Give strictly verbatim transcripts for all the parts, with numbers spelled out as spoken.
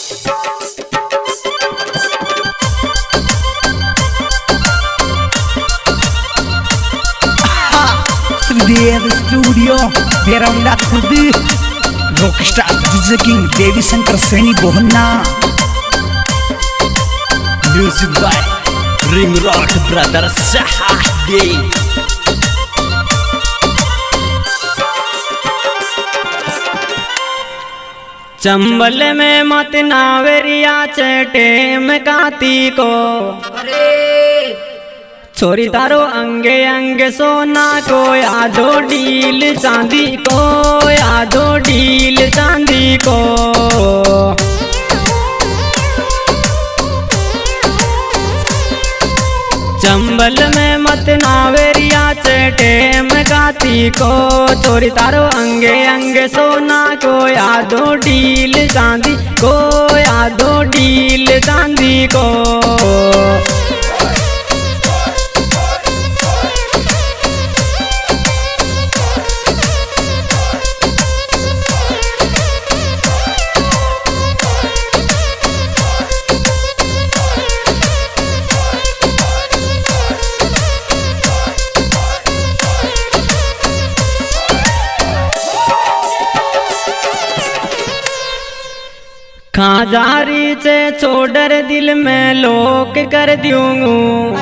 Dev Studio Beramda Khudi Rockstar D J King Devi Shankar Seni Bohna Music by Ring Rock Brothers Sahadi Chambal में मत नावरिया चटे में काती को छोरी तारो अंगे अंगे सोना को यादो डील चांदी को यादो डील चांदी को चंबल में मत नावेरिया चटे में गाती को छोरी तारो अंगे अंगे सोना को यादो डील चांदी को यादो डील चांदी को खाजारी से छोड़र दिल में लोक कर दूंगू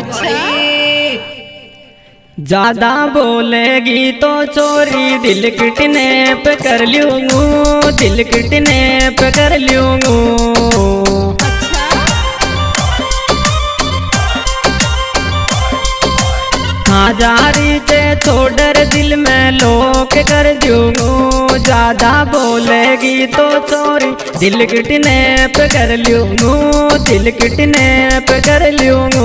ज्यादा बोलेगी तो चोरी दिल किटने पे कर लूंगू दिल किटने पे कर लूंगू खाजारी से छोड़र दिल में लोक कर दूंगू ज्यादा बोलेगी तो चोरी दिल किटने पे कर लूंगू दिल किटने पे कर लूंगू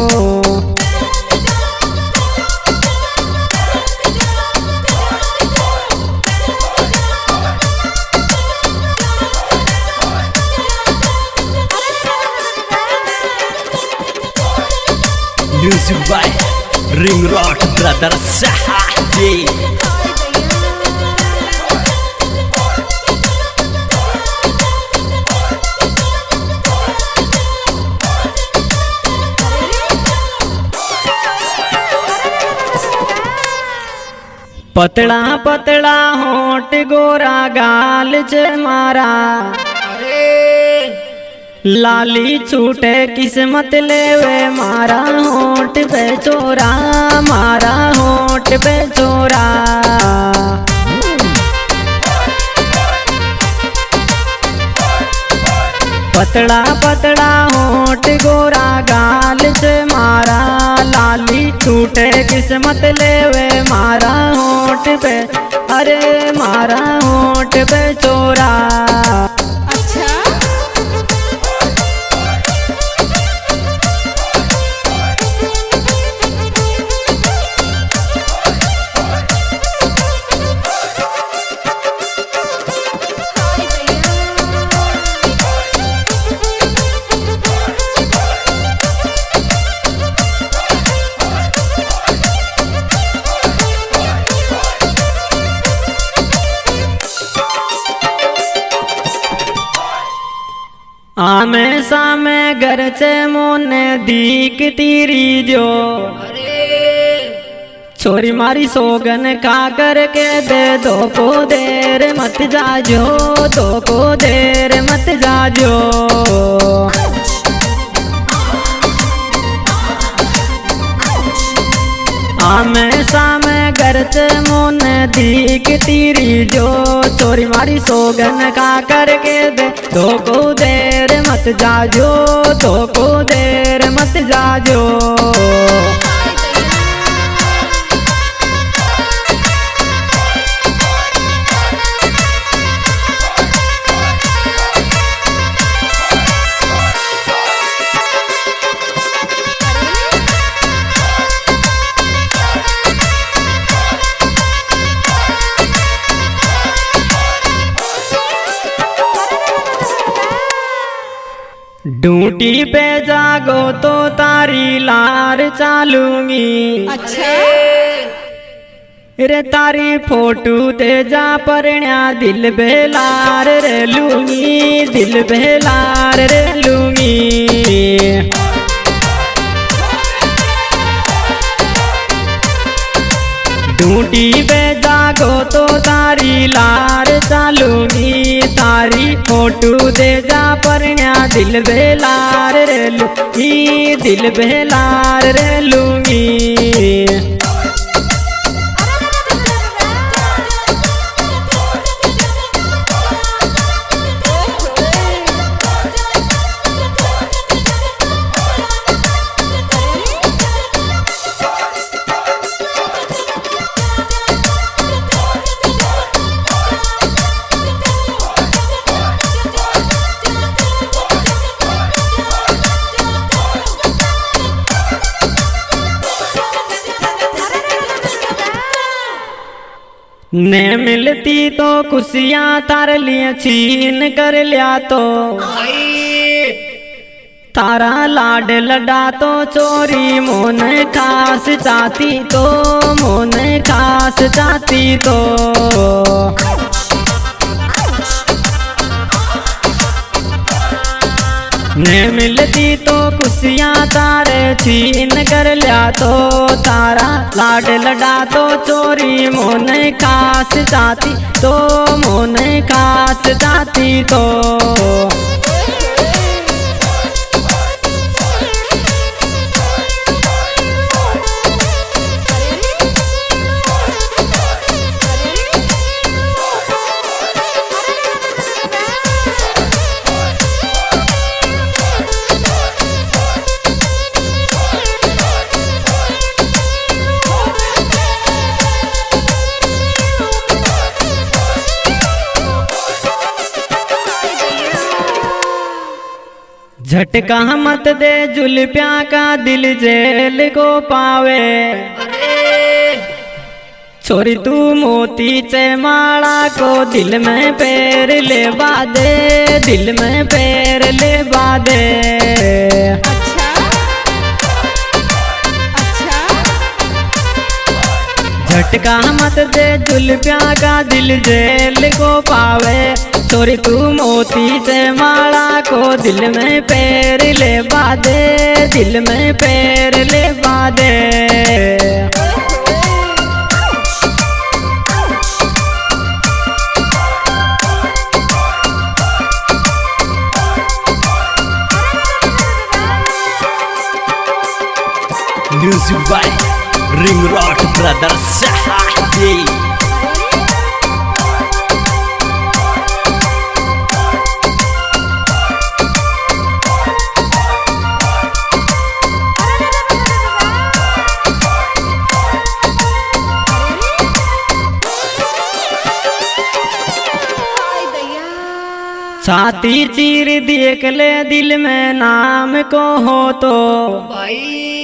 Music by Ring Rock Brothers Sahadi पतला पतला होठ गोरा गाल चे मारा लाली छूटे किस्मत लेवे मारा होठ पे चोरा मारा होठ पे चोरा पतला पतला होठ गोरा गाल से मारा लाली छूटे किस्मत लेवे मारा होठ पे अरे मारा होठ पे चोरा आमे सामे घर से मोने दीक तीरी जो छोरी मारी सोगन का करके दे दो को देर मत जाजो दो को देर मत जाजो आमे सामे घर से मोन दीक तीरी जो चोरी मारी सोगन का करके दे दो को देर मत जाजो दो को देर मत जाजो ड्यूटी पे जागो तो तारी लार चालूंगी अच्छा रे तारी फोटो दे जा परण्या दिल बेलार रे लूंगी, दिल बेलार रे लूंगी। ढूंढी बे जागो तो तारी लार चालूंगी, तारी फोटो दे जा परण्या दिल बेलार रे लूंगी, दिल बेलार रे लूंगी। ने मिलती तो खुशियाँ तार लिया छीन कर लिया तो तारा लाड लड़ा तो चोरी मोन खास चाहती तो, मोन खास चाहती तो। ने मिलती तो खुशियाँ तारे छीन कर लिया तो तारा लाड लड़ा तो चोरी मोन खास चाहती तो, मोन खास चाहती तो। झटका मत दे जुल्फिया का दिल जेल को पावे, छोरी तू मोती चमाड़ा को दिल में पैर ले बादे, दिल में पैर ले बादे। अच्छा, अच्छा। झटका मत दे जुल्फिया का दिल जेल को पावे, छोरी तू मोती से माला को दिल में पैर ले बादे, दिल में पैर ले बादे। Music by ring rod brothers. छाती चीर देख ले दिल में नाम को हो तो भाई,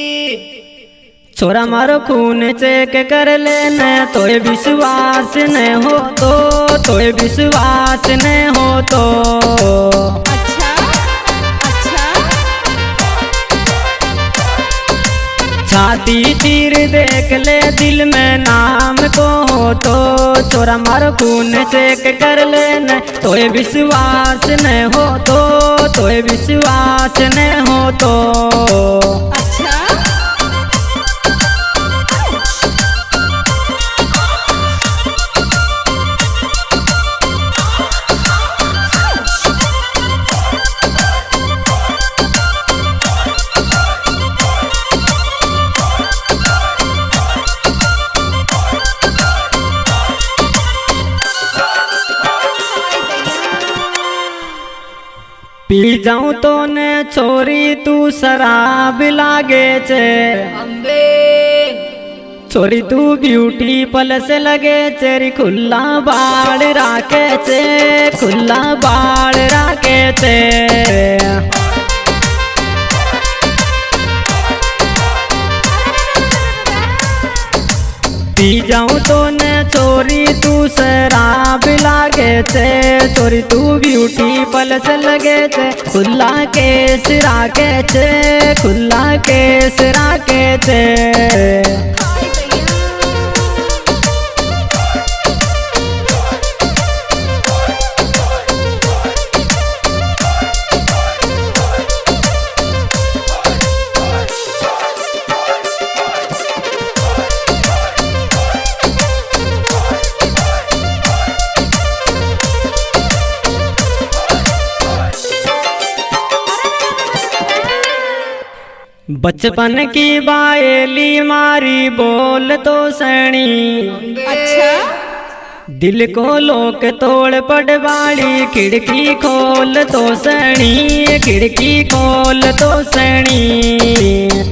छोरा मारो खून चेक कर ले न तो विश्वास न हो तो, तो विश्वास न हो तो। अच्छा, अच्छा। छाती चीर देख ले दिल में नाम को हो तो, छोरा मारो खून चेक कर ले न तो विश्वास न हो तो, तो विश्वास न हो तो। अच्छा। पी जाऊं तो ने छोरी तू शराब लागे चे, छोरी तू ब्यूटी पलस लगे चेरी खुला बाल राके चे, खुला बाल राके चे। पी जाऊं तो ने छोरी तू शराब लागे चे, छोरी तू ब्यूटी पलस लगे चे, खुला केस राके चे, खुला केस राके चे। बचपन की बाएली मारी बोल तो सैनी, अच्छा दिल को लोक तोड़ पड़वाड़ी खिड़की खोल तो सैनी, खिड़की खोल तो सैनी।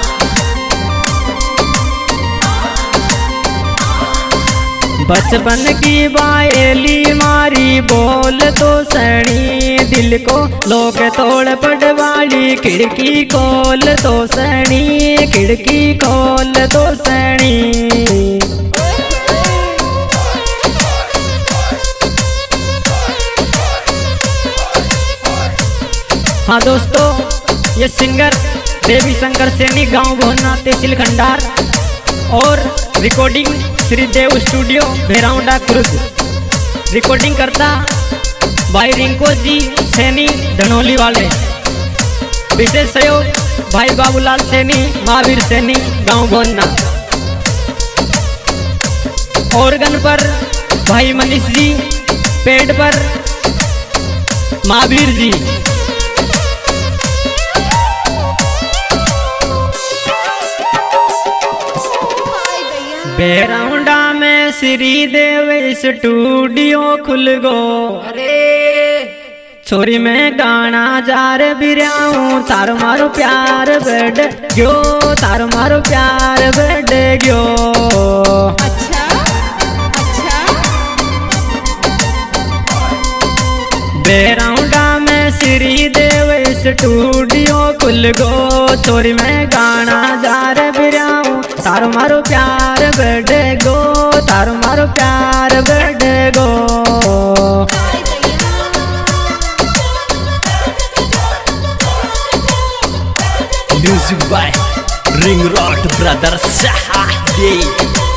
बचपन की बाएली मारी बोल तो सैनी, दिल को लोक तोड़ पड़वाड़ी खिड़की खोल तो सैनी, खिड़की खोल तो सैनी। हाँ दोस्तों, ये सिंगर देवी शंकर सैनी, गांव भोना, तहसील खंडार, और recording Shri Dev studio Bheraunda Khurd. Recording करता भाई रिंको जी सैनी धनौली वाले। विशेष सहयोग भाई बाबूलाल सैनी, महावीर सैनी, गांव भोना। ऑर्गन पर भाई मनीष जी, पेड़ पर महावीर जी। भेराउंडा में श्री देव स्टूडियो खुल गो, अरे छोरी में गाना जार बिराऊं, तार मारो प्यार बढ़ गयो, तार मारो प्यार बढ़ गयो। अच्छा अच्छा। भेराउंडा में श्री देव स्टूडियो खुल गो, छोरी में गाना जार बिराऊं, तार मारो प्यार बढ़ गो, तार मारो प्यार बढ़ गो। Music by ring rod brothers.